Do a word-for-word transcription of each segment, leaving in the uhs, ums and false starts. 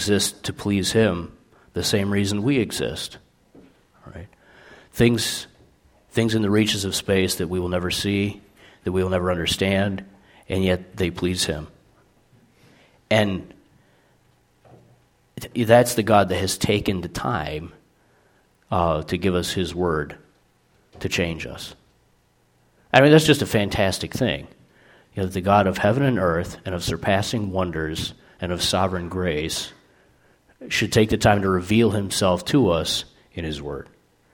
exist to please him the same reason we exist. All right? Things, things in the reaches of space that we will never see, that we will never understand, and yet they please him. And that's the God that has taken the time uh, to give us his word to change us. I mean, that's just a fantastic thing. You know, the God of heaven and earth and of surpassing wonders and of sovereign grace should take the time to reveal himself to us in his word.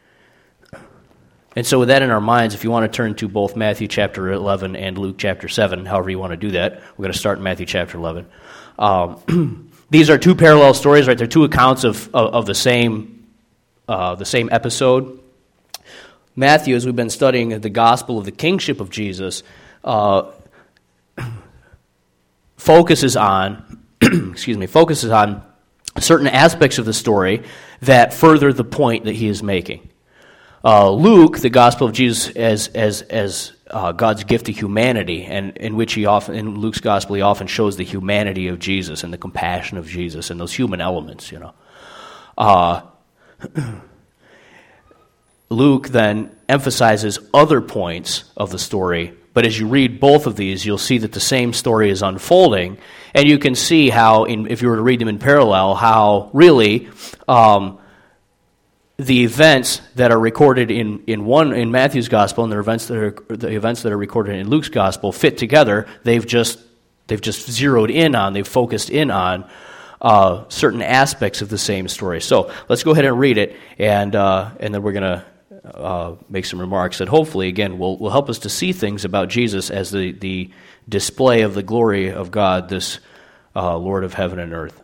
And so with that in our minds, if you want to turn to both Matthew chapter eleven and Luke chapter seven, however you want to do that, we're going to start in Matthew chapter eleven. Um, these are two parallel stories, right? They're two accounts of, of, of the same uh, the same episode. Matthew, as we've been studying the gospel of the kingship of Jesus, uh, focuses on, excuse me, focuses on certain aspects of the story that further the point that he is making. Uh, Luke, the gospel of Jesus as as as uh, God's gift to humanity, and in which he often in Luke's gospel he often shows the humanity of Jesus and the compassion of Jesus and those human elements, you know. Uh, Luke then emphasizes other points of the story, but as you read both of these, you'll see that the same story is unfolding, and you can see how, in, if you were to read them in parallel, how really um, the events that are recorded in, in one in Matthew's gospel and the events that are the events that are recorded in Luke's gospel fit together. They've just they've just zeroed in on, they've focused in on uh, certain aspects of the same story. So let's go ahead and read it, and uh, and then we're going to uh, make some remarks that hopefully again will will help us to see things about Jesus as the the display of the glory of God, this uh, Lord of heaven and earth.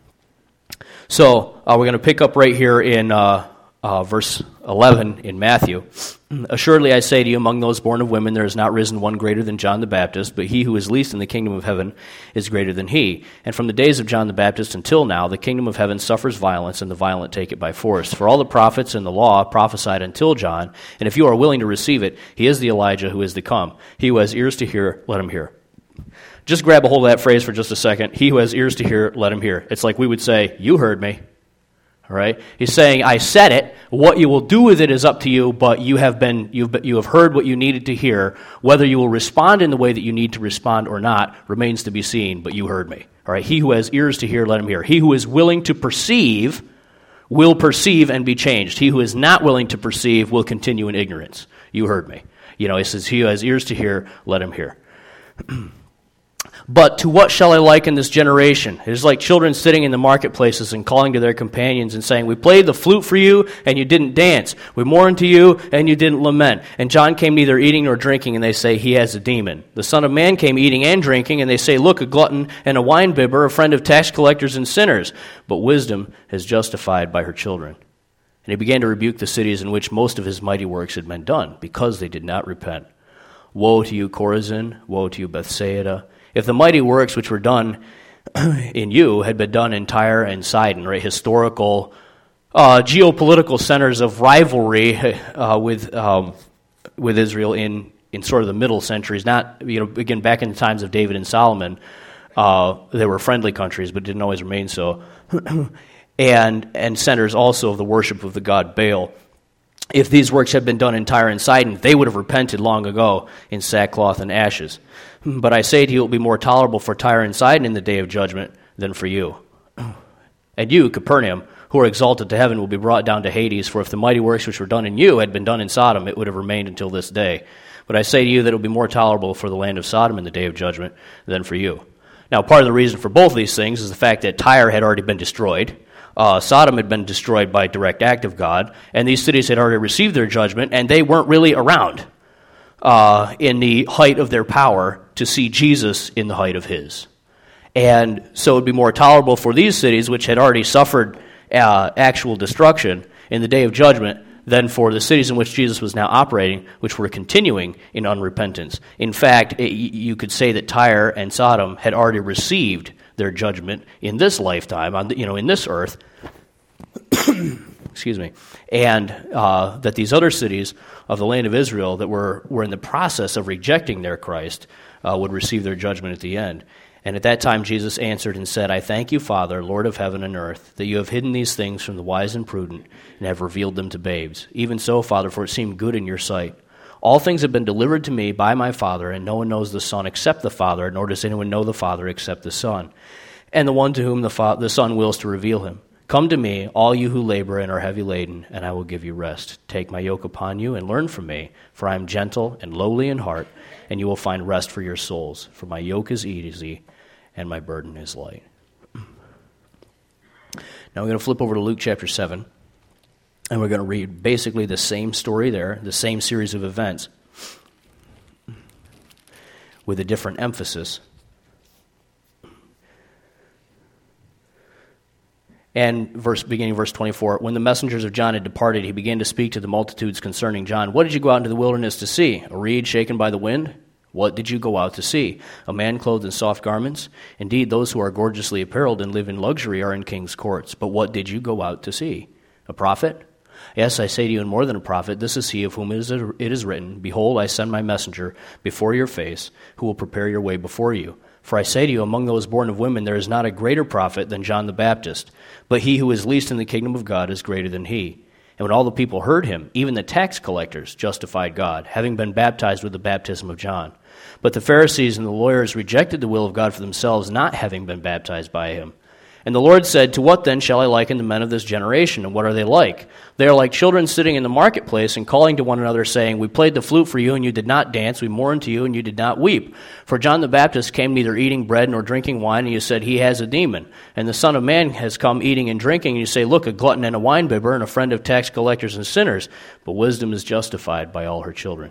So uh, we're going to pick up right here in. Uh, Uh, verse eleven in Matthew. Assuredly I say to you, among those born of women there has not risen one greater than John the Baptist, but he who is least in the kingdom of heaven is greater than he. And from the days of John the Baptist until now, the kingdom of heaven suffers violence, and the violent take it by force. For all the prophets and the law prophesied until John, and if you are willing to receive it, he is the Elijah who is to come. He who has ears to hear, let him hear. Just grab a hold of that phrase for just a second. He who has ears to hear, let him hear. It's like we would say, you heard me. All right? He's saying, I said it. What you will do with it is up to you, but you have been you've you have heard what you needed to hear. Whether you will respond in the way that you need to respond or not remains to be seen, but you heard me. All right? He who has ears to hear, let him hear. He who is willing to perceive will perceive and be changed. He who is not willing to perceive will continue in ignorance. You heard me. You know, he says, he who has ears to hear, let him hear. But to what shall I liken this generation? It is like children sitting in the marketplaces and calling to their companions and saying, we played the flute for you, and you didn't dance. We mourned to you, and you didn't lament. And John came neither eating nor drinking, and they say, he has a demon. The Son of Man came eating and drinking, and they say, look, a glutton and a winebibber, a friend of tax collectors and sinners. But wisdom is justified by her children. And he began to rebuke the cities in which most of his mighty works had been done, because they did not repent. Woe to you, Chorazin! Woe to you, Bethsaida! If the mighty works which were done in you had been done in Tyre and Sidon, right, historical, uh, geopolitical centers of rivalry uh, with um, with Israel in, in sort of the middle centuries, not, you know, again, back in the times of David and Solomon, uh, they were friendly countries, but didn't always remain so, and and centers also of the worship of the god Baal. If these works had been done in Tyre and Sidon, they would have repented long ago in sackcloth and ashes. But I say to you, it will be more tolerable for Tyre and Sidon in the day of judgment than for you. And you, Capernaum, who are exalted to heaven, will be brought down to Hades. For if the mighty works which were done in you had been done in Sodom, it would have remained until this day. But I say to you that it will be more tolerable for the land of Sodom in the day of judgment than for you. Now, part of the reason for both of these things is the fact that Tyre had already been destroyed. Uh, Sodom had been destroyed by direct act of God, and these cities had already received their judgment, and they weren't really around uh, in the height of their power to see Jesus in the height of his. And so it would be more tolerable for these cities, which had already suffered uh, actual destruction in the day of judgment, than for the cities in which Jesus was now operating, which were continuing in unrepentance. In fact, it, you could say that Tyre and Sodom had already received their judgment in this lifetime, on the, you know, in this earth, excuse me, and uh, that these other cities of the land of Israel that were, were in the process of rejecting their Christ uh, would receive their judgment at the end. And at that time Jesus answered and said, I thank you, Father, Lord of heaven and earth, that you have hidden these things from the wise and prudent and have revealed them to babes. Even so, Father, for it seemed good in your sight. All things have been delivered to me by my Father, and no one knows the Son except the Father, nor does anyone know the Father except the Son, and the one to whom the, Fa- the Son wills to reveal him. Come to me, all you who labor and are heavy laden, and I will give you rest. Take my yoke upon you and learn from me, for I am gentle and lowly in heart, and you will find rest for your souls. For my yoke is easy, and my burden is light. Now we're going to flip over to Luke chapter seven, and we're going to read basically the same story there, the same series of events, with a different emphasis. And verse beginning verse twenty-four, when the messengers of John had departed, he began to speak to the multitudes concerning John. What did you go out into the wilderness to see? A reed shaken by the wind? What did you go out to see? A man clothed in soft garments? Indeed, those who are gorgeously apparelled and live in luxury are in king's courts. But what did you go out to see? A prophet? Yes, I say to you, and more than a prophet, this is he of whom it is, it is written, Behold, I send my messenger before your face, who will prepare your way before you. For I say to you, among those born of women, there is not a greater prophet than John the Baptist. But he who is least in the kingdom of God is greater than he. And when all the people heard him, even the tax collectors justified God, having been baptized with the baptism of John. But the Pharisees and the lawyers rejected the will of God for themselves, not having been baptized by him. And the Lord said, To what then shall I liken the men of this generation, and what are they like? They are like children sitting in the marketplace and calling to one another, saying, We played the flute for you, and you did not dance. We mourned to you, and you did not weep. For John the Baptist came neither eating bread nor drinking wine, and you said, He has a demon. And the Son of Man has come eating and drinking, and you say, Look, a glutton and a winebibber, and a friend of tax collectors and sinners. But wisdom is justified by all her children.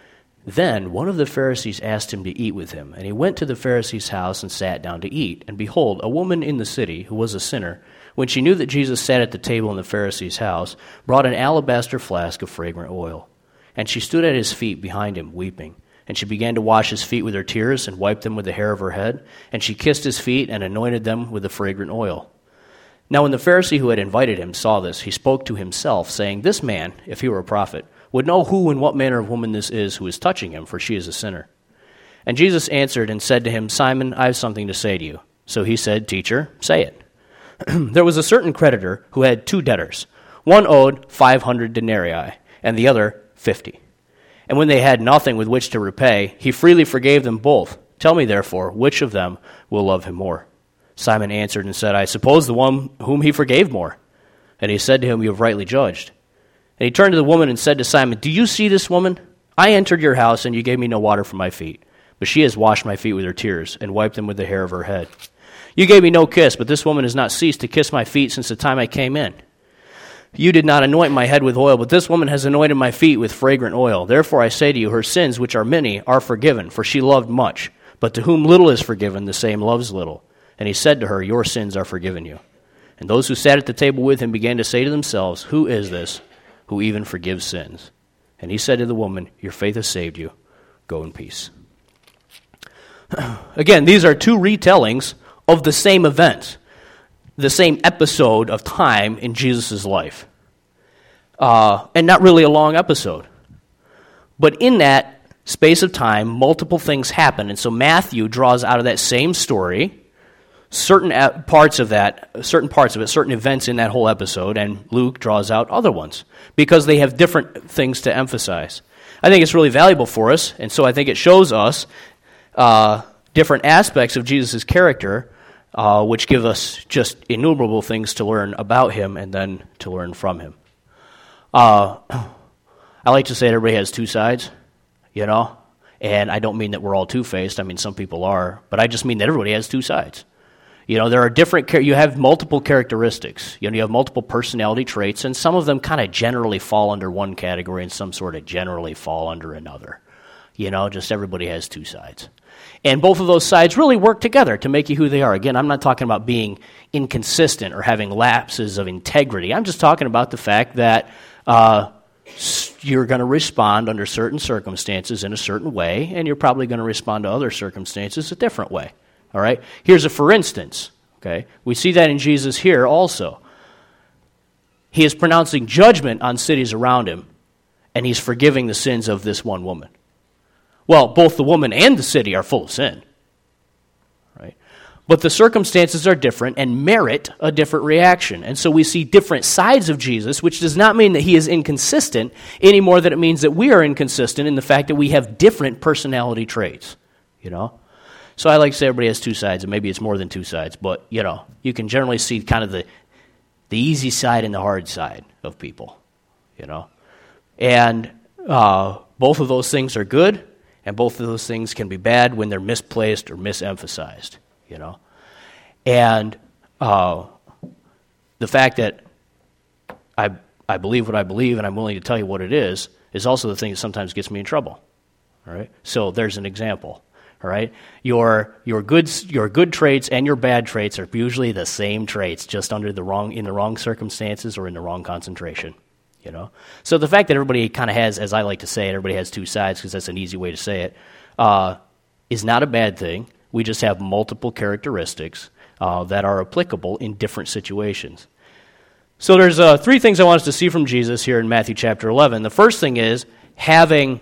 Then one of the Pharisees asked him to eat with him, and he went to the Pharisee's house and sat down to eat. And behold, a woman in the city, who was a sinner, when she knew that Jesus sat at the table in the Pharisee's house, brought an alabaster flask of fragrant oil. And she stood at his feet behind him, weeping. And she began to wash his feet with her tears and wiped them with the hair of her head. And she kissed his feet and anointed them with the fragrant oil. Now when the Pharisee who had invited him saw this, he spoke to himself, saying, This man, if he were a prophet, would know who and what manner of woman this is who is touching him, for she is a sinner. And Jesus answered and said to him, Simon, I have something to say to you. So he said, Teacher, say it. There was a certain creditor who had two debtors. One owed five hundred denarii, and the other fifty. And when they had nothing with which to repay, he freely forgave them both. Tell me, therefore, which of them will love him more? Simon answered and said, I suppose the one whom he forgave more. And he said to him, You have rightly judged. And he turned to the woman and said to Simon, Do you see this woman? I entered your house, and you gave me no water for my feet. But she has washed my feet with her tears, and wiped them with the hair of her head. You gave me no kiss, but this woman has not ceased to kiss my feet since the time I came in. You did not anoint my head with oil, but this woman has anointed my feet with fragrant oil. Therefore I say to you, her sins, which are many, are forgiven, for she loved much. But to whom little is forgiven, the same loves little. And he said to her, Your sins are forgiven you. And those who sat at the table with him began to say to themselves, Who is this who even forgives sins? And he said to the woman, Your faith has saved you. Go in peace. Again, these are two retellings of the same event, the same episode of time in Jesus' life. Uh, and not really a long episode. But in that space of time, multiple things happen. And so Matthew draws out of that same story certain parts of that, certain parts of it, certain events in that whole episode, and Luke draws out other ones because they have different things to emphasize. I think it's really valuable for us, and so I think it shows us uh, different aspects of Jesus' character, uh, which give us just innumerable things to learn about him and then to learn from him. Uh, I like to say that everybody has two sides, you know, and I don't mean that we're all two-faced. I mean, some people are, but I just mean that everybody has two sides. You know, there are different, you have multiple characteristics. You know, you have multiple personality traits, and some of them kind of generally fall under one category and some sort of generally fall under another. You know, just everybody has two sides. And both of those sides really work together to make you who they are. Again, I'm not talking about being inconsistent or having lapses of integrity. I'm just talking about the fact that uh, you're going to respond under certain circumstances in a certain way, and you're probably going to respond to other circumstances a different way. All right? Here's a for instance. Okay? We see that in Jesus here also. He is pronouncing judgment on cities around him, and he's forgiving the sins of this one woman. Well, both the woman and the city are full of sin. Right? But the circumstances are different and merit a different reaction. And so we see different sides of Jesus, which does not mean that he is inconsistent any more than it means that we are inconsistent in the fact that we have different personality traits, you know? So I like to say everybody has two sides, and maybe it's more than two sides, but, you know, you can generally see kind of the the easy side and the hard side of people, you know? And uh, both of those things are good, and both of those things can be bad when they're misplaced or misemphasized. You know, and uh, the fact that I I believe what I believe and I'm willing to tell you what it is is also the thing that sometimes gets me in trouble. All right, so there's an example. All right, your your good your good traits and your bad traits are usually the same traits, just under the wrong in the wrong circumstances or in the wrong concentration. You know, so the fact that everybody kind of has, as I like to say it, everybody has two sides because that's an easy way to say it, uh, is not a bad thing. We just have multiple characteristics uh, that are applicable in different situations. So there's uh, three things I want us to see from Jesus here in Matthew chapter eleven. The first thing is, having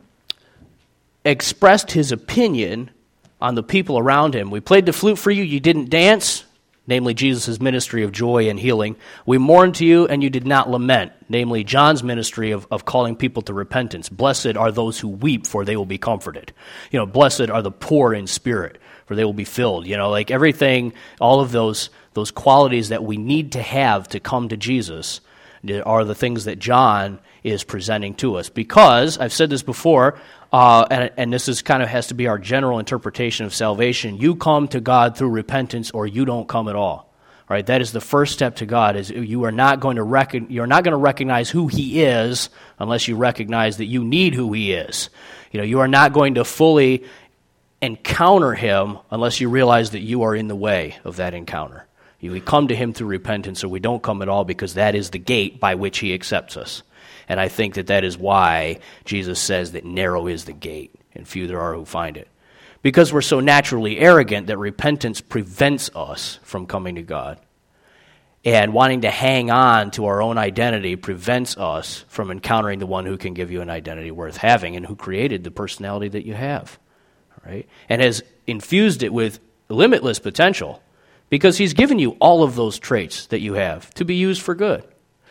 expressed his opinion on the people around him. We played the flute for you, you didn't dance, namely Jesus' ministry of joy and healing. We mourned to you, and you did not lament, namely John's ministry of, of calling people to repentance. Blessed are those who weep, for they will be comforted. You know, blessed are the poor in spirit, for they will be filled. You know, like everything, all of those those qualities that we need to have to come to Jesus are the things that John is presenting to us. Because, I've said this before, uh, and, and this is kind of has to be our general interpretation of salvation, you come to God through repentance or you don't come at all. Right? That is the first step to God, is you are not going to recon, you're not going to recognize who he is unless you recognize that you need who he is. You know, you are not going to fully encounter him unless you realize that you are in the way of that encounter. We come to him through repentance, or we don't come at all, because that is the gate by which he accepts us. And I think that that is why Jesus says that narrow is the gate, and few there are who find it. Because we're so naturally arrogant that repentance prevents us from coming to God. And wanting to hang on to our own identity prevents us from encountering the one who can give you an identity worth having and who created the personality that you have. Right? And has infused it with limitless potential, because he's given you all of those traits that you have to be used for good.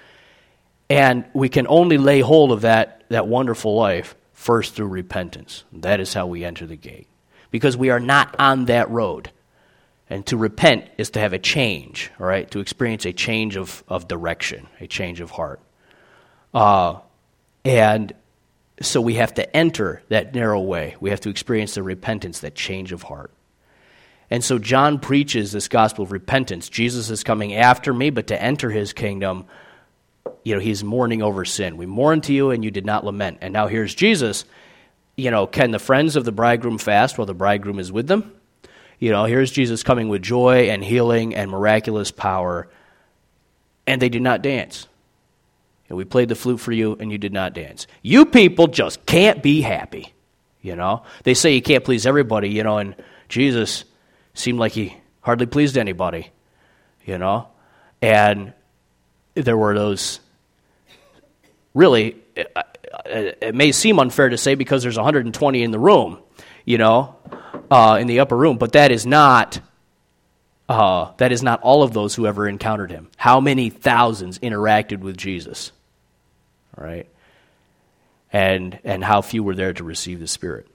And we can only lay hold of that, that wonderful life first through repentance. That is how we enter the gate. Because we are not on that road. And to repent is to have a change, all right? To experience a change of, of direction, a change of heart. Uh, and so we have to enter that narrow way. We have to experience the repentance, that change of heart. And so John preaches this gospel of repentance. Jesus is coming after me, but to enter his kingdom, you know, he's mourning over sin. We mourned to you, and you did not lament. And now here's Jesus. You know, can the friends of the bridegroom fast while the bridegroom is with them? You know, here's Jesus coming with joy and healing and miraculous power, and they did not dance. And we played the flute for you, and you did not dance. You people just can't be happy, you know. They say you can't please everybody, you know, and Jesus seemed like he hardly pleased anybody, you know. And there were those, really, it, it may seem unfair to say because there's one hundred twenty in the room, you know, uh, in the upper room, but that is not, uh, that is not all of those who ever encountered him. How many thousands interacted with Jesus, all right? And, and how few were there to receive the Spirit.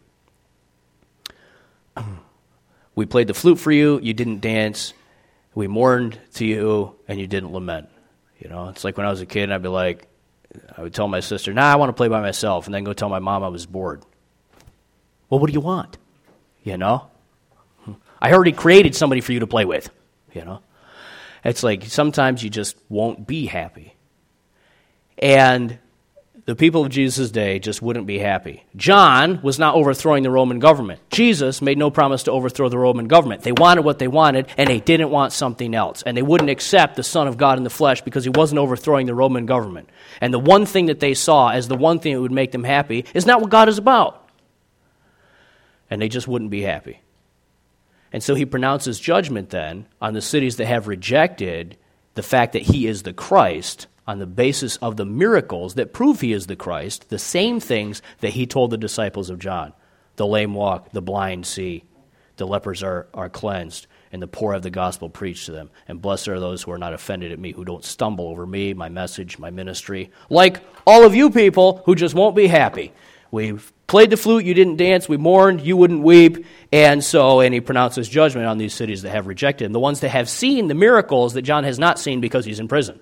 We played the flute for you, you didn't dance. We mourned to you, and you didn't lament. You know, it's like when I was a kid, and I'd be like, I would tell my sister, nah, I want to play by myself, and then go tell my mom I was bored. Well, what do you want? You know? I already created somebody for you to play with, you know? It's like sometimes you just won't be happy. And the people of Jesus' day just wouldn't be happy. John was not overthrowing the Roman government. Jesus made no promise to overthrow the Roman government. They wanted what they wanted, and they didn't want something else. And they wouldn't accept the Son of God in the flesh because he wasn't overthrowing the Roman government. And the one thing that they saw as the one thing that would make them happy is not what God is about. And they just wouldn't be happy. And so he pronounces judgment then on the cities that have rejected the fact that he is the Christ, on the basis of the miracles that prove he is the Christ, the same things that he told the disciples of John. The lame walk, the blind see, the lepers are, are cleansed, and the poor have the gospel preached to them. And blessed are those who are not offended at me, who don't stumble over me, my message, my ministry. Like all of you people who just won't be happy. We played the flute, you didn't dance, we mourned, you wouldn't weep. And so, and he pronounces judgment on these cities that have rejected him, the ones that have seen the miracles that John has not seen because he's in prison.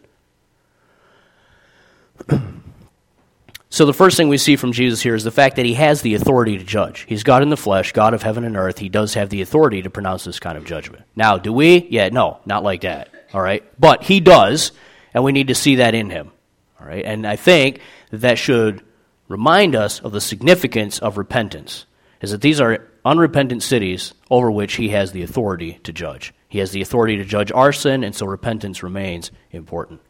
So the first thing we see from Jesus here is the fact that he has the authority to judge. He's God in the flesh, God of heaven and earth. He does have the authority to pronounce this kind of judgment. Now, do we? Yeah, no, not like that. All right? But he does, and we need to see that in him. All right? And I think that that should remind us of the significance of repentance, is that these are unrepentant cities over which he has the authority to judge. He has the authority to judge our sin, and so repentance remains important.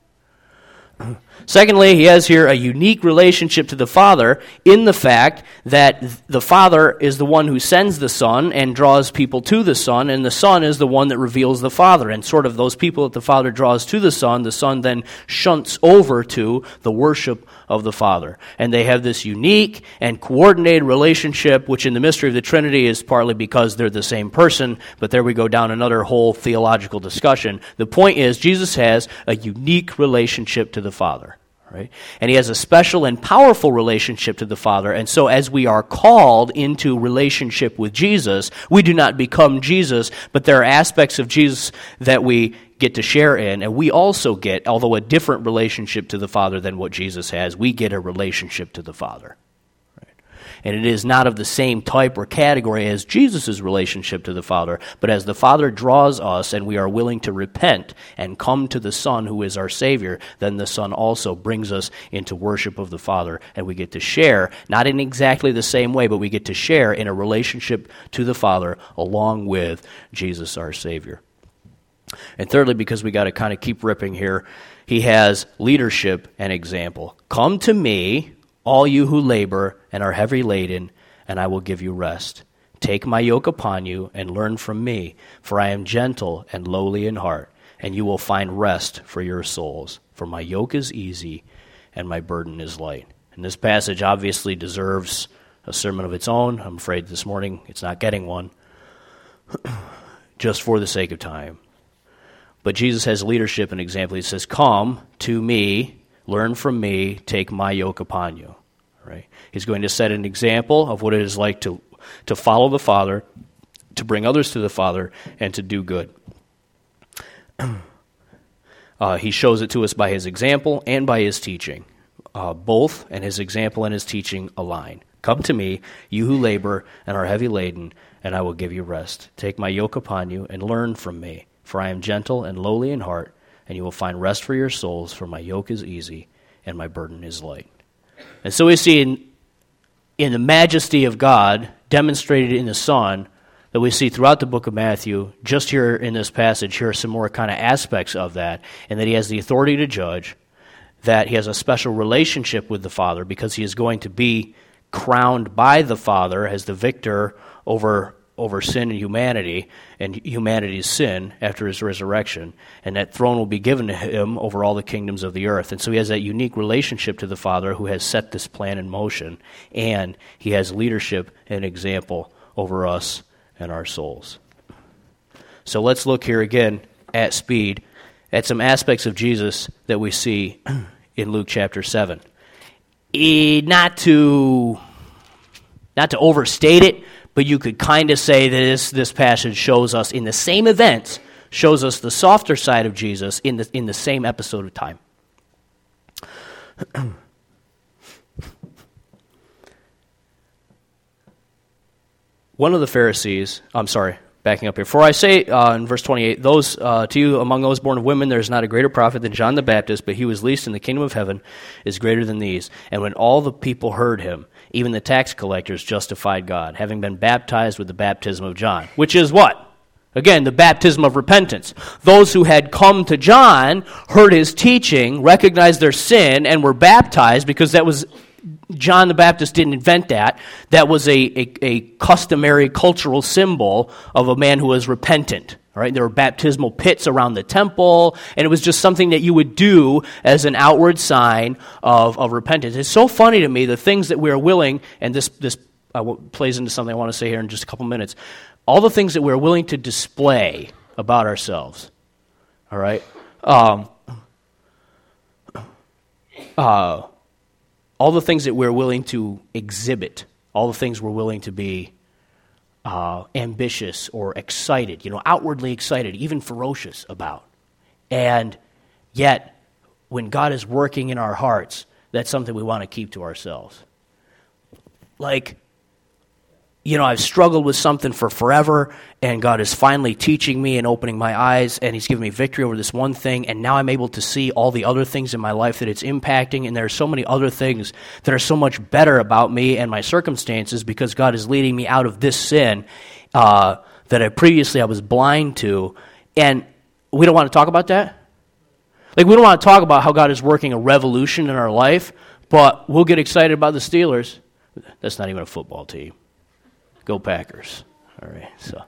Secondly, he has here a unique relationship to the Father in the fact that the Father is the one who sends the Son and draws people to the Son, and the Son is the one that reveals the Father. And sort of those people that the Father draws to the Son, the Son then shunts over to the worship of the Father. And they have this unique and coordinated relationship, which in the mystery of the Trinity is partly because they're the same person, but there we go down another whole theological discussion. The point is, Jesus has a unique relationship to the Father. Right? And he has a special and powerful relationship to the Father, and so as we are called into relationship with Jesus, we do not become Jesus, but there are aspects of Jesus that we get to share in, and we also get, although a different relationship to the Father than what Jesus has, we get a relationship to the Father. And it is not of the same type or category as Jesus' relationship to the Father, but as the Father draws us and we are willing to repent and come to the Son who is our Savior, then the Son also brings us into worship of the Father, and we get to share, not in exactly the same way, but we get to share in a relationship to the Father along with Jesus our Savior. And thirdly, because we got to kind of keep ripping here, he has leadership and example. Come to me, all you who labor and are heavy laden, and I will give you rest. Take my yoke upon you and learn from me, for I am gentle and lowly in heart, and you will find rest for your souls. For my yoke is easy and my burden is light. And this passage obviously deserves a sermon of its own. I'm afraid this morning it's not getting one, just for the sake of time. But Jesus has leadership and example. He says, come to me, learn from me, take my yoke upon you. Right? He's going to set an example of what it is like to, to follow the Father, to bring others to the Father, and to do good. Uh, he shows it to us by his example and by his teaching. Uh, both, and his example and his teaching align. Come to me, you who labor and are heavy laden, and I will give you rest. Take my yoke upon you and learn from me, for I am gentle and lowly in heart, and you will find rest for your souls, for my yoke is easy and my burden is light. And so we see in, in the majesty of God demonstrated in the Son that we see throughout the book of Matthew, just here in this passage, here are some more kind of aspects of that, and that he has the authority to judge, that he has a special relationship with the Father because he is going to be crowned by the Father as the victor over over sin and humanity, and humanity's sin after his resurrection, and that throne will be given to him over all the kingdoms of the earth. And so he has that unique relationship to the Father who has set this plan in motion, and he has leadership and example over us and our souls. So let's look here again at speed at some aspects of Jesus that we see in Luke chapter seven. E, not to not to overstate it, but you could kind of say that this, this passage shows us, in the same events, shows us the softer side of Jesus in the, in the same episode of time. One of the Pharisees, I'm sorry, backing up here. For I say, uh, in verse twenty-eight, those uh, to you among those born of women, there is not a greater prophet than John the Baptist, but he who is least in the kingdom of heaven is greater than these. And when all the people heard him, even the tax collectors justified God, having been baptized with the baptism of John. Which is what? Again, the baptism of repentance. Those who had come to John, heard his teaching, recognized their sin, and were baptized, because that was, John the Baptist didn't invent that. That was a, a, a customary cultural symbol of a man who was repentant. All right, there were baptismal pits around the temple, and it was just something that you would do as an outward sign of, of repentance. It's so funny to me, the things that we are willing, and this, this uh, plays into something I want to say here in just a couple minutes, all the things that we're willing to display about ourselves. All right? Um, uh, all the things that we're willing to exhibit, all the things we're willing to be uh, ambitious or excited, you know, outwardly excited, even ferocious about. And yet, when God is working in our hearts, that's something we want to keep to ourselves. Like, you know, I've struggled with something for forever, and God is finally teaching me and opening my eyes, and he's giving me victory over this one thing, and now I'm able to see all the other things in my life that it's impacting, and there are so many other things that are so much better about me and my circumstances because God is leading me out of this sin uh, that I previously I was blind to, and we don't want to talk about that? Like, we don't want to talk about how God is working a revolution in our life, but we'll get excited about the Steelers. That's not even a football team. Go Packers. All right. So,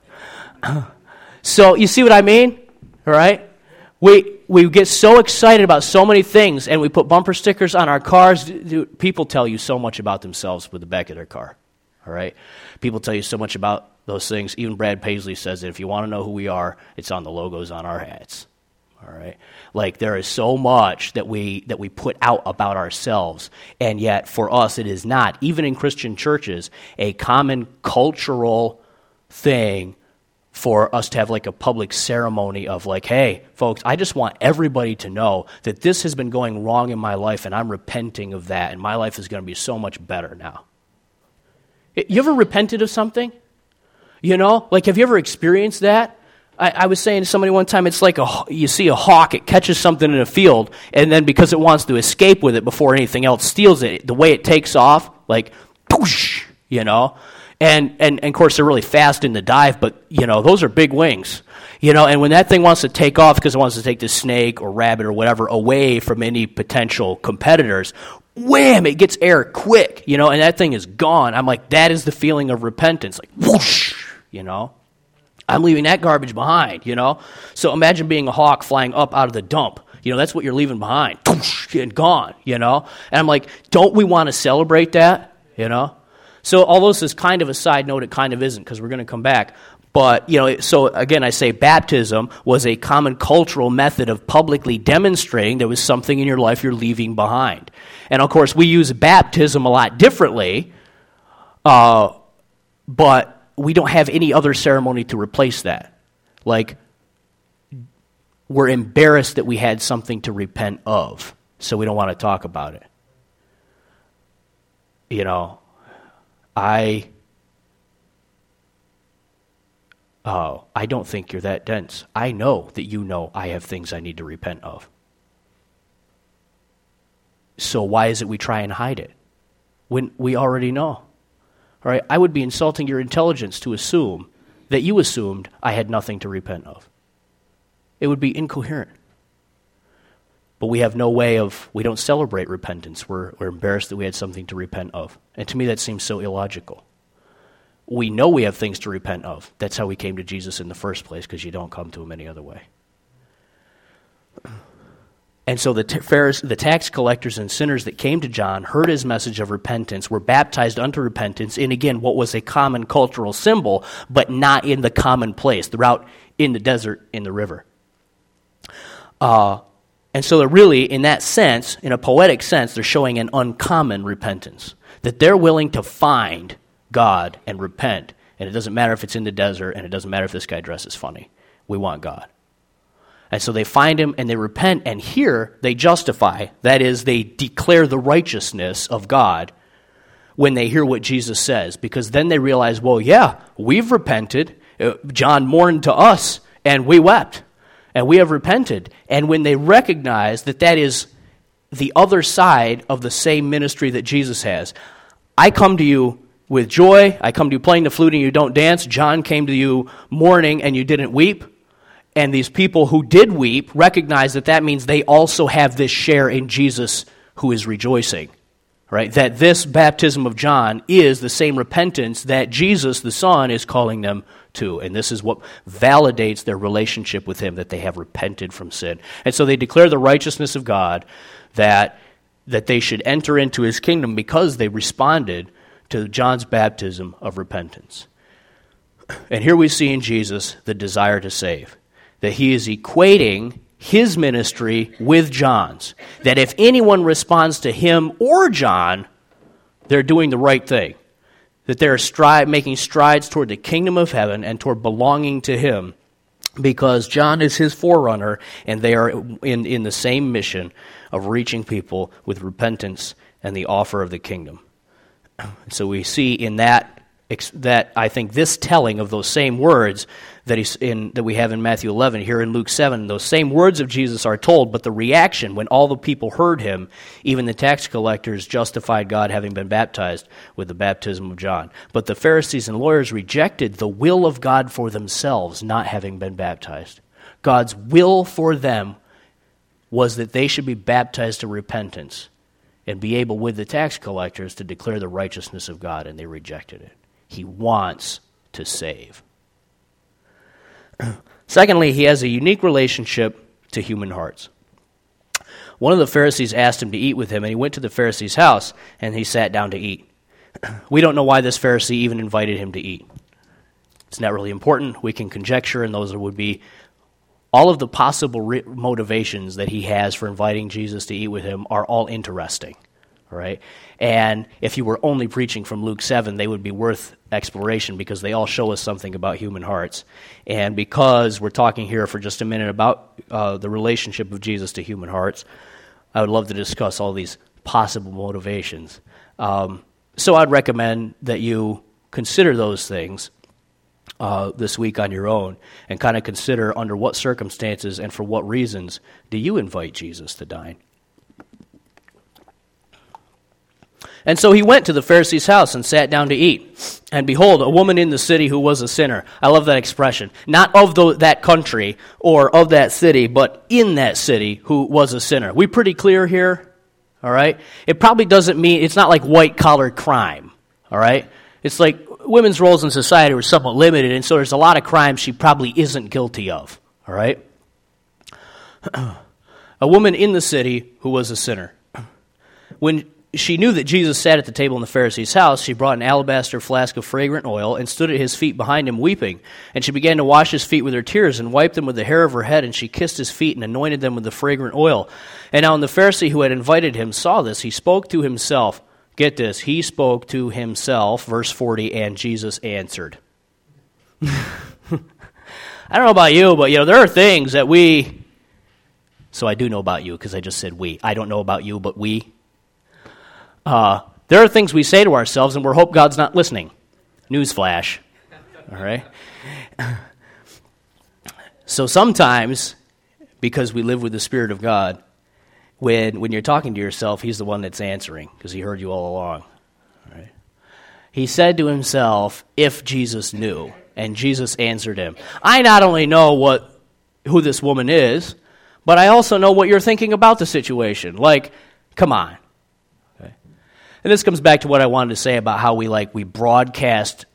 so you see what I mean? All right? We we get so excited about so many things, and we put bumper stickers on our cars. People tell you so much about themselves with the back of their car. All right? People tell you so much about those things. Even Brad Paisley says that if you want to know who we are, it's on the logos on our hats. All right, like there is so much that we that we put out about ourselves, and yet for us it is not, even in Christian churches, a common cultural thing for us to have like a public ceremony of like, hey, folks, I just want everybody to know that this has been going wrong in my life, and I'm repenting of that, and my life is going to be so much better now. You ever repented of something? You know, like have you ever experienced that? I, I was saying to somebody one time, it's like a, you see a hawk, it catches something in a field, and then because it wants to escape with it before anything else steals it, the way it takes off, like, poosh, you know, and, and, and of course they're really fast in the dive, but, you know, those are big wings, you know, and when that thing wants to take off because it wants to take the snake or rabbit or whatever away from any potential competitors, wham, it gets air quick, you know, and that thing is gone. I'm like, that is the feeling of repentance, like, whoosh, you know. I'm leaving that garbage behind, you know? So imagine being a hawk flying up out of the dump. You know, that's what you're leaving behind. And gone, you know? And I'm like, don't we want to celebrate that, you know? So although this is kind of a side note, it kind of isn't because we're going to come back. But, you know, so again, I say baptism was a common cultural method of publicly demonstrating there was something in your life you're leaving behind. And, of course, we use baptism a lot differently, uh, but we don't have any other ceremony to replace that. Like, we're embarrassed that we had something to repent of, so we don't want to talk about it. You know, I, oh, I don't think you're that dense. I know that you know I have things I need to repent of. So why is it we try and hide it when we already know? All right, I would be insulting your intelligence to assume that you assumed I had nothing to repent of. It would be incoherent. But we have no way of, we don't celebrate repentance. We're, we're embarrassed that we had something to repent of. And to me that seems so illogical. We know we have things to repent of. That's how we came to Jesus in the first place, because you don't come to him any other way. And so the, Pharisees, the tax collectors and sinners that came to John heard his message of repentance, were baptized unto repentance in, again, what was a common cultural symbol, but not in the common place, throughout in the desert, in the river. Uh, and so they're really, in that sense, in a poetic sense, they're showing an uncommon repentance, that they're willing to find God and repent. And it doesn't matter if it's in the desert, and it doesn't matter if this guy dresses funny. We want God. And so they find him and they repent, and here they justify. That is, they declare the righteousness of God when they hear what Jesus says, because then they realize, well, yeah, we've repented. John mourned to us, and we wept, and we have repented. And when they recognize that that is the other side of the same ministry that Jesus has, I come to you with joy, I come to you playing the flute and you don't dance. John came to you mourning and you didn't weep. And these people who did weep recognize that that means they also have this share in Jesus who is rejoicing, right? That this baptism of John is the same repentance that Jesus, the Son, is calling them to. And this is what validates their relationship with him, that they have repented from sin. And so they declare the righteousness of God, that, that they should enter into his kingdom because they responded to John's baptism of repentance. And here we see in Jesus the desire to save. that he is equating his ministry with John's. That if anyone responds to him or John, they're doing the right thing. That they're stri- making strides toward the kingdom of heaven and toward belonging to him, because John is his forerunner, and they are in, in the same mission of reaching people with repentance and the offer of the kingdom. So we see in that, that I think this telling of those same words that he's in that we have in Matthew eleven, here in Luke seven, those same words of Jesus are told, but the reaction when all the people heard him, even the tax collectors justified God having been baptized with the baptism of John. But the Pharisees and lawyers rejected the will of God for themselves, not having been baptized. God's will for them was that they should be baptized to repentance and be able with the tax collectors to declare the righteousness of God, and they rejected it. He wants to save. Secondly, he has a unique relationship to human hearts. One of the Pharisees asked him to eat with him, and he went to the Pharisee's house, and he sat down to eat. We don't know why this Pharisee even invited him to eat. It's not really important. We can conjecture, and those would be all of the possible re- motivations that he has for inviting Jesus to eat with him are all interesting. Right? And if you were only preaching from Luke seven, they would be worth exploration because they all show us something about human hearts. And because we're talking here for just a minute about uh, the relationship of Jesus to human hearts, I would love to discuss all these possible motivations. Um, so I'd recommend that you consider those things uh, this week on your own and kind of consider under what circumstances and for what reasons do you invite Jesus to dine. And so he went to the Pharisee's house and sat down to eat. And behold, a woman in the city who was a sinner. I love that expression. Not of the, that country or of that city, but in that city who was a sinner. We pretty clear here? All right? It probably doesn't mean, it's not like white-collar crime. All right? It's like women's roles in society were somewhat limited, and so there's a lot of crimes she probably isn't guilty of. All right? A woman in the city who was a sinner. When she knew that Jesus sat at the table in the Pharisee's house, she brought an alabaster flask of fragrant oil and stood at his feet behind him weeping. And she began to wash his feet with her tears and wiped them with the hair of her head, and she kissed his feet and anointed them with the fragrant oil. And now when the Pharisee who had invited him saw this, he spoke to himself. Get this, he spoke to himself, verse forty, and Jesus answered. I don't know about you, but you know there are things that we, so I do know about you because I just said we. I don't know about you, but we. Uh, there are things we say to ourselves, and we hope God's not listening. Newsflash. All right? So sometimes, because we live with the Spirit of God, when when you're talking to yourself, he's the one that's answering, because he heard you all along. All right? He said to himself, if Jesus knew, and Jesus answered him, I not only know what who this woman is, but I also know what you're thinking about the situation. Like, come on. And this comes back to what I wanted to say about how we like we broadcast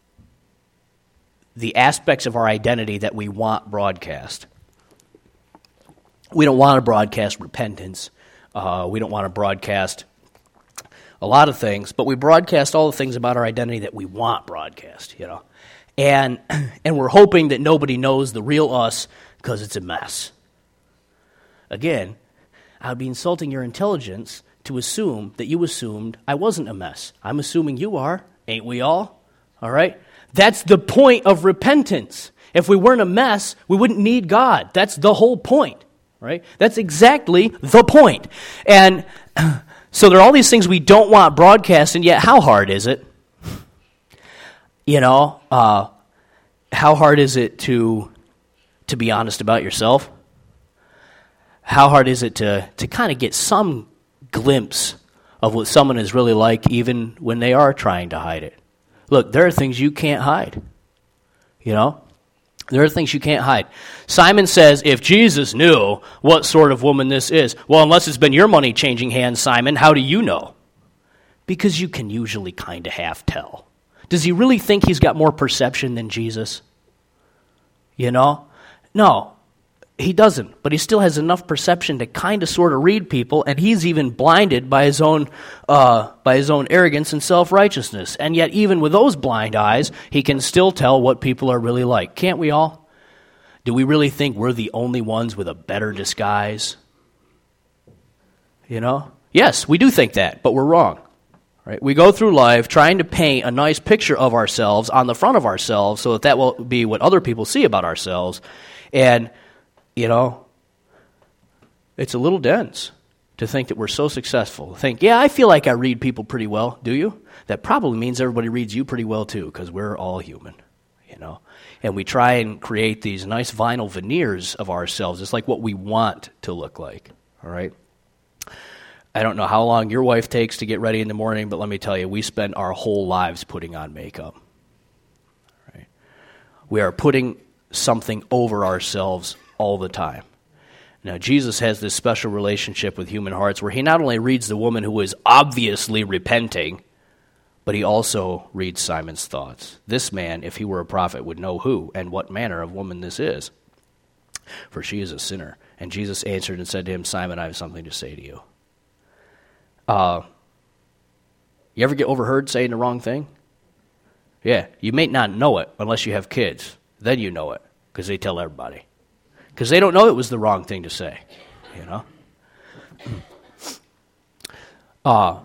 the aspects of our identity that we want broadcast. We don't want to broadcast repentance. Uh, we don't want to broadcast a lot of things, but we broadcast all the things about our identity that we want broadcast, you know. And and we're hoping that nobody knows the real us because it's a mess. Again, I would be insulting your intelligence to assume that you assumed I wasn't a mess. I'm assuming you are, ain't we all? All right? That's the point of repentance. If we weren't a mess, we wouldn't need God. That's the whole point, right? That's exactly the point. And so there are all these things we don't want broadcast, and yet how hard is it? You know, uh, how hard is it to to be honest about yourself? How hard is it to to kind of get some glimpse of what someone is really like even when they are trying to hide it? Look, there are things you can't hide. You know? There are things you can't hide. Simon says, if Jesus knew what sort of woman this is, well, unless it's been your money changing hands, Simon, how do you know? Because you can usually kind of half tell. Does he really think he's got more perception than Jesus? You know? No. He doesn't, but he still has enough perception to kind of sort of read people, and he's even blinded by his own uh, by his own arrogance and self-righteousness. And yet, even with those blind eyes, he can still tell what people are really like. Can't we all? Do we really think we're the only ones with a better disguise? You know? Yes, we do think that, but we're wrong. Right? We go through life trying to paint a nice picture of ourselves on the front of ourselves so that that will be what other people see about ourselves. And, you know, it's a little dense to think that we're so successful. Think, yeah, I feel like I read people pretty well. Do you? That probably means everybody reads you pretty well too, because we're all human, you know. And we try and create these nice vinyl veneers of ourselves. It's like what we want to look like, all right? I don't know how long your wife takes to get ready in the morning, but let me tell you, we spend our whole lives putting on makeup. Right? We are putting something over ourselves all the time. Now, Jesus has this special relationship with human hearts where he not only reads the woman who is obviously repenting, but he also reads Simon's thoughts. This man, if he were a prophet, would know who and what manner of woman this is, for she is a sinner. And Jesus answered and said to him, Simon, I have something to say to you. Uh, you ever get overheard saying the wrong thing? Yeah, you may not know it unless you have kids. Then you know it, because they tell everybody. Because they don't know it was the wrong thing to say, you know? Uh,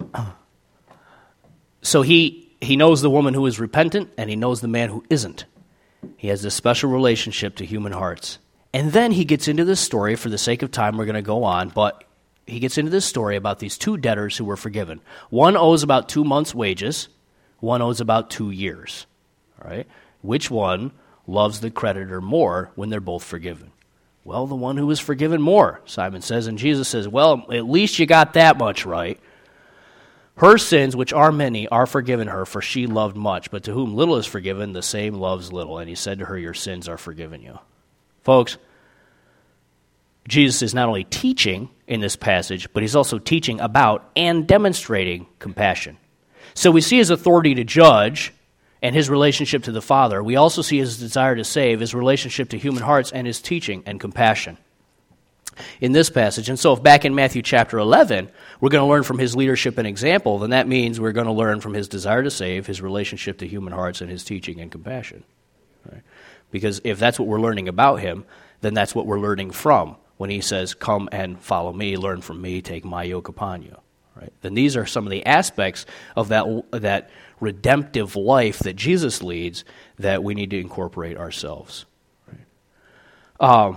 so he, he knows the woman who is repentant, and he knows the man who isn't. He has this special relationship to human hearts. And then he gets into this story. For the sake of time, we're going to go on, but he gets into this story about these two debtors who were forgiven. One owes about two months' wages. One owes about two years. All right? Which one loves the creditor more when they're both forgiven? Well, the one who is forgiven more, Simon says. And Jesus says, well, at least you got that much right. Her sins, which are many, are forgiven her, for she loved much. But to whom little is forgiven, the same loves little. And he said to her, your sins are forgiven you. Folks, Jesus is not only teaching in this passage, but he's also teaching about and demonstrating compassion. So we see his authority to judge and his relationship to the Father. We also see his desire to save, his relationship to human hearts, and his teaching and compassion in this passage. And so if back in Matthew chapter eleven, we're going to learn from his leadership and example, then that means we're going to learn from his desire to save, his relationship to human hearts, and his teaching and compassion. Right? Because if that's what we're learning about him, then that's what we're learning from when he says, come and follow me, learn from me, take my yoke upon you. Right? Then these are some of the aspects of that, that redemptive life that Jesus leads that we need to incorporate ourselves. Right? Um,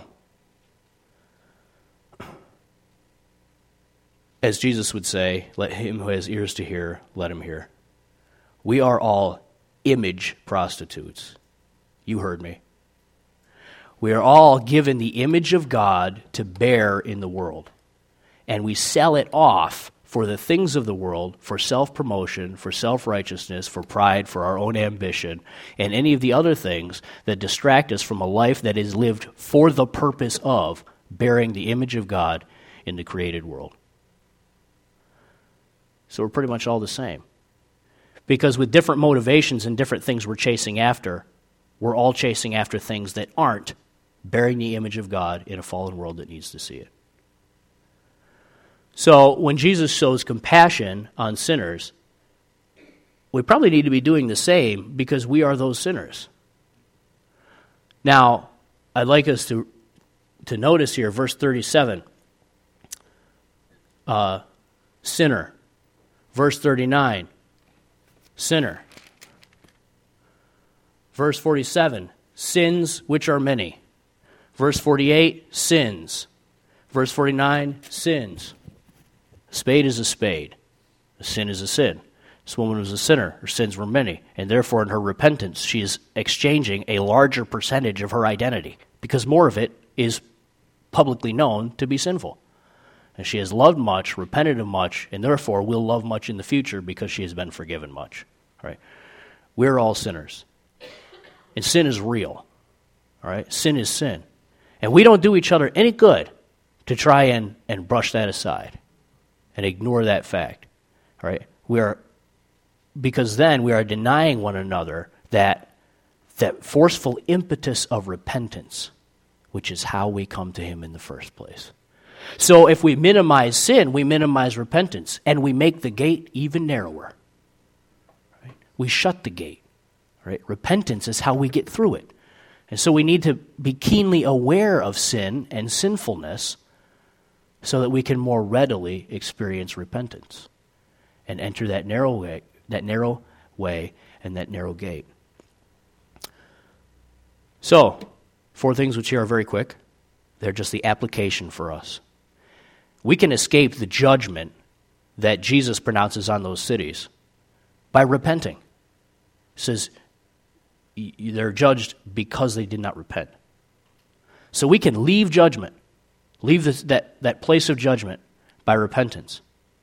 as Jesus would say, let him who has ears to hear, let him hear. We are all image prostitutes. You heard me. We are all given the image of God to bear in the world. And we sell it off for the things of the world, for self-promotion, for self-righteousness, for pride, for our own ambition, and any of the other things that distract us from a life that is lived for the purpose of bearing the image of God in the created world. So we're pretty much all the same. Because with different motivations and different things we're chasing after, we're all chasing after things that aren't bearing the image of God in a fallen world that needs to see it. So when Jesus shows compassion on sinners, we probably need to be doing the same because we are those sinners. Now, I'd like us to, to notice here, verse thirty-seven, uh, sinner. Verse thirty-nine, sinner. Verse forty-seven, sins which are many. Verse forty-eight, sins. Verse forty-nine, sins. A spade is a spade. A sin is a sin. This woman was a sinner. Her sins were many. And therefore, in her repentance, she is exchanging a larger percentage of her identity because more of it is publicly known to be sinful. And she has loved much, repented of much, and therefore will love much in the future because she has been forgiven much. Right? We're all sinners. And sin is real. All right? Sin is sin. And we don't do each other any good to try and, and brush that aside and ignore that fact. All right? We are, because then we are denying one another that, that forceful impetus of repentance, which is how we come to him in the first place. So if we minimize sin, we minimize repentance, and we make the gate even narrower. Right? We shut the gate. Right? Repentance is how we get through it. And so we need to be keenly aware of sin and sinfulness so that we can more readily experience repentance and enter that narrow way, that narrow way and that narrow gate. So, four things which here are very quick. They're just the application for us. We can escape the judgment that Jesus pronounces on those cities by repenting. He says they're judged because they did not repent. So we can leave judgment, leave this, that, that place of judgment by repentance.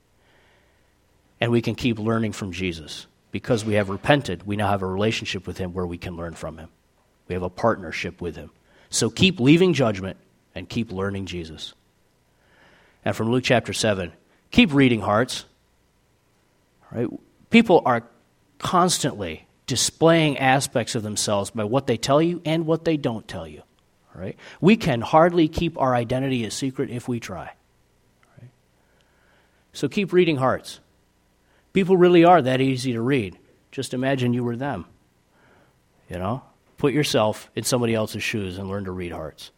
And we can keep learning from Jesus. Because we have repented, we now have a relationship with him where we can learn from him. We have a partnership with him. So keep leaving judgment and keep learning Jesus. And from Luke chapter seven, keep reading hearts. Right? People are constantly displaying aspects of themselves by what they tell you and what they don't tell you. Right? We can hardly keep our identity a secret if we try. Right? So keep reading hearts. People really are that easy to read. Just imagine you were them. You know? Put yourself in somebody else's shoes and learn to read hearts.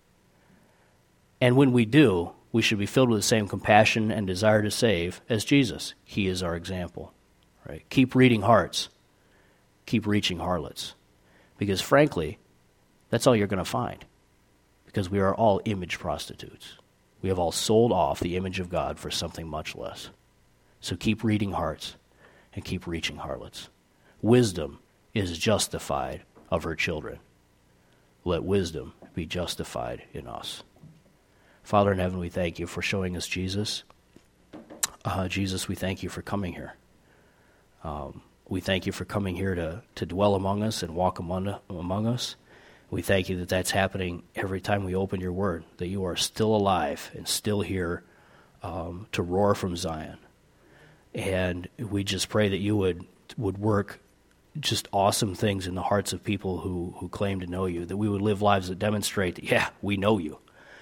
And when we do, we should be filled with the same compassion and desire to save as Jesus. He is our example. Right? Keep reading hearts. Keep reaching harlots. Because frankly, that's all you're going to find. Because we are all image prostitutes. We have all sold off the image of God for something much less. So keep reading hearts and keep reaching harlots. Wisdom is justified of her children. Let wisdom be justified in us. Father in heaven, we thank you for showing us Jesus. Uh, Jesus, we thank you for coming here. Um, we thank you for coming here to, to dwell among us and walk among, among us. We thank you that that's happening every time we open your word, that you are still alive and still here um, to roar from Zion. And we just pray that you would, would work just awesome things in the hearts of people who, who claim to know you, that we would live lives that demonstrate that, yeah, we know you.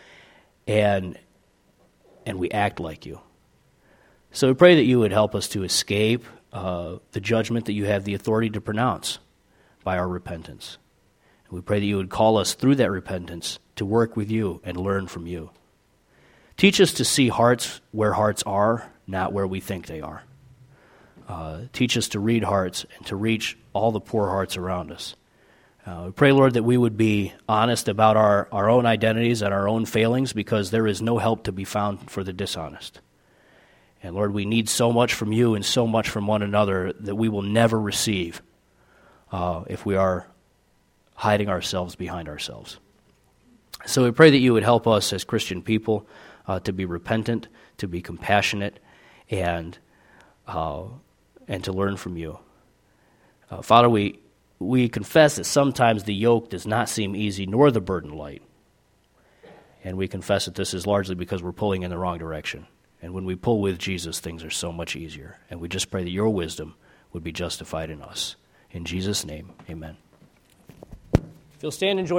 And and we act like you. So we pray that you would help us to escape uh, the judgment that you have the authority to pronounce by our repentance. And we pray that you would call us through that repentance to work with you and learn from you. Teach us to see hearts where hearts are, not where we think they are. Uh, teach us to read hearts and to reach all the poor hearts around us. Uh, we pray, Lord, that we would be honest about our, our own identities and our own failings, because there is no help to be found for the dishonest. And Lord, we need so much from you and so much from one another that we will never receive uh, if we are hiding ourselves behind ourselves. So we pray that you would help us as Christian people uh, to be repentant, to be compassionate, and uh, and to learn from you. Uh, Father, we we confess that sometimes the yoke does not seem easy, nor the burden light. And we confess that this is largely because we're pulling in the wrong direction. And when we pull with Jesus, things are so much easier. And we just pray that your wisdom would be justified in us. In Jesus' name, amen. If you'll stand and join